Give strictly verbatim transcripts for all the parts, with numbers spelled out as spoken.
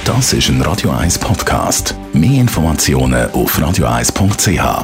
Das ist ein Radio eins Podcast. Mehr Informationen auf radio eins punkt c h.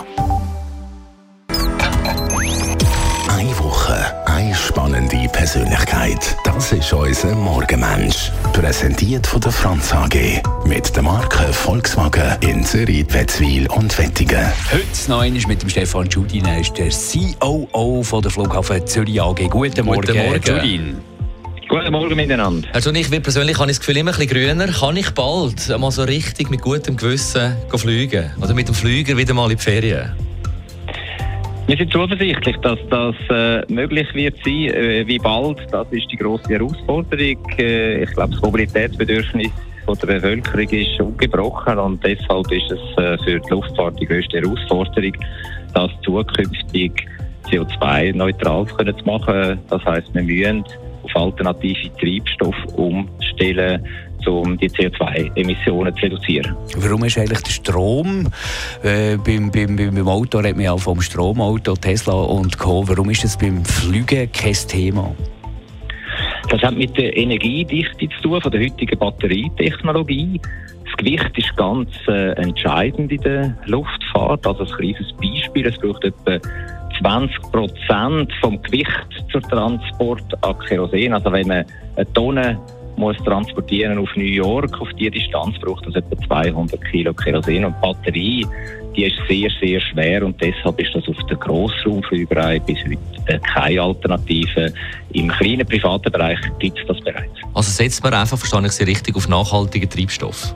Eine Woche, eine spannende Persönlichkeit. Das ist unser Morgenmensch. Präsentiert von der Franz A G. Mit der Marke Volkswagen in Zürich, Wetzwil und Wettigen. Heute noch einmal mit dem Stefan Schudin. Er ist der C O O von der Flughafen Zürich A G. Guten Morgen, Guten Morgen. Schudin. Guten Morgen miteinander. Also ich persönlich habe das Gefühl, immer ein bisschen grüner. Kann ich bald mal so richtig mit gutem Gewissen fliegen? Oder mit dem Flüger wieder mal in die Ferien? Wir sind zuversichtlich, dass das äh, möglich wird sein. Äh, wie bald, das ist die grosse Herausforderung. Äh, ich glaube, das Mobilitätsbedürfnis von der Bevölkerung ist ungebrochen und deshalb ist es äh, für die Luftfahrt die grösste Herausforderung, das zukünftig C O zwei neutral zu machen. Das heisst, wir müssen auf alternative Treibstoffe umstellen, um die C O zwei Emissionen zu reduzieren. Warum ist eigentlich der Strom, äh, beim, beim, beim Auto redet man ja vom Stromauto, Tesla und Co. Warum ist das beim Fliegen kein Thema? Das hat mit der Energiedichte zu tun, von der heutigen Batterietechnologie. Das Gewicht ist ganz äh, entscheidend in der Luftfahrt. Also ein kleines Beispiel, es braucht etwa zwanzig Prozent vom Gewicht zur Transport an Kerosin. Also wenn man eine Tonne muss transportieren auf New York, auf diese Distanz braucht es etwa zweihundert Kilo Kerosin. Und die Batterie, die ist sehr, sehr schwer und deshalb ist das auf der Grossraumflügerei bis heute keine Alternative. Im kleinen privaten Bereich gibt es das bereits. Also setzt man einfach, verstehe ich Sie richtig, auf nachhaltigen Treibstoff?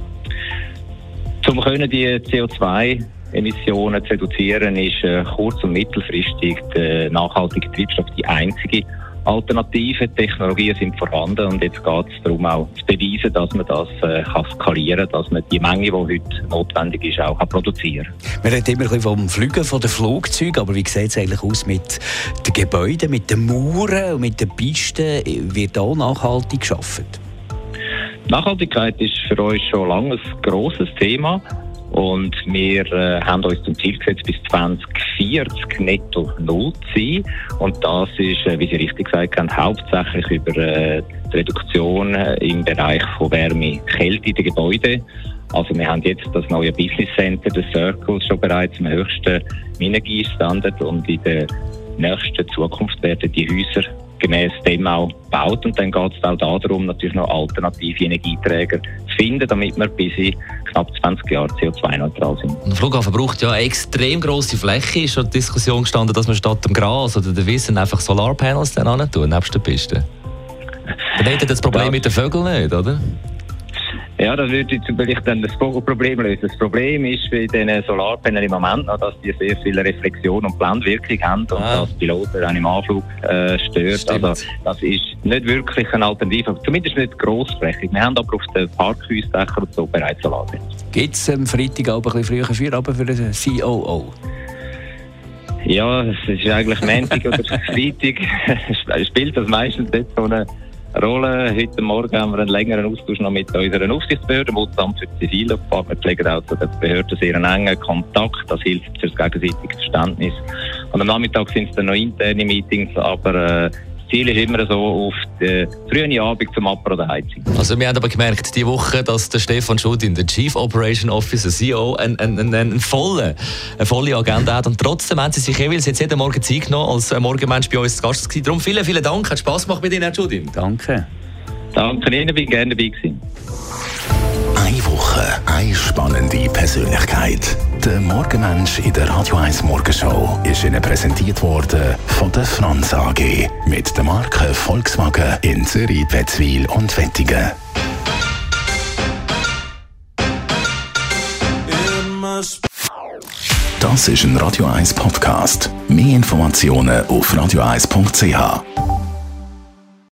Um die C O zwei Emissionen zu reduzieren, ist äh, kurz- und mittelfristig der nachhaltige Treibstoff die einzige Alternative. Technologien sind vorhanden und jetzt geht es darum, auch zu beweisen, dass man das äh, kann skalieren kann, dass man die Menge, die heute notwendig ist, auch kann produzieren kann. Wir reden immer ein bisschen vom Fliegen, von den Flugzeugen, aber wie sieht es eigentlich aus mit den Gebäuden, mit den Mauern und mit den Pisten? Wird auch nachhaltig gearbeitet? Nachhaltigkeit ist für uns schon lange ein grosses Thema. Und wir äh, haben uns zum Ziel gesetzt, bis zwanzig vierzig netto null zu sein. Und das ist, äh, wie Sie richtig gesagt haben, hauptsächlich über äh, die Reduktion äh, im Bereich von Wärme, Kälte in den Gebäuden. Also wir haben jetzt das neue Business Center, der Circle, schon bereits im höchsten Energiestandard. Und in der nächsten Zukunft werden die Häuser gemäss dem auch gebaut. Und dann geht es auch darum, natürlich noch alternative Energieträger zu finden, damit wir bis in knapp zwanzig Jahren C O zwei neutral sind. Der Flughafen braucht ja eine extrem grosse Fläche. Ist schon die Diskussion gestanden, dass man statt dem Gras oder der Wissen einfach Solarpanels dann hin tun, nebst der Piste? Dann hätte das Problem ja mit den Vögeln nicht, oder? Ja, das würde jetzt vielleicht dann das Problem lösen. Das Problem ist bei diesen Solarpanels im Moment noch, dass die sehr viel Reflexion und Blendwirkung haben und ah. das Piloten auch im Anflug äh, stört. Stimmt. Also das ist nicht wirklich eine Alternative, zumindest nicht grossflächig. Wir haben aber auf den Parkhäusdächern und so bereits Solarpanels. Gibt es am Freitag auch ein bisschen früher Feierabend für den C O O? Ja, es ist eigentlich Montag oder Freitag. Spielt das meistens nicht so eine Rolle. Heute Morgen haben wir einen längeren Austausch noch mit unseren Aufsichtsbehörden, dem Bundesamt für die Zivilluftfahrt. Wir pflegen auch zu den Behörden sehr einen engen Kontakt. Das hilft für das gegenseitige Verständnis. Und am Nachmittag sind es dann noch interne Meetings, aber äh, das Ziel ist immer so auf den frühen Abend zum Apero der Heizung. Also wir haben aber gemerkt, diese Woche, dass der Stefan Schudin, der Chief Operation Officer, C O O, eine ein, ein, ein volle, eine volle Agenda hat. Und trotzdem haben Sie sich jeweils jetzt jeden Morgen Zeit genommen, als Morgenmensch bei uns zu Gast gewesen. Darum vielen, vielen Dank. Hat Spass gemacht mit Ihnen, Herr Schudin. Danke. Danke Ihnen, bin gerne dabei gewesen. Eine Woche, eine spannende Persönlichkeit. Der Morgenmensch in der Radio eins Morgenshow ist Ihnen präsentiert worden von der Franz A G. Mit der Marke Volkswagen in Zürich, Wetzwil und Wettigen. Das ist ein Radio eins Podcast. Mehr Informationen auf radio eins punkt c h.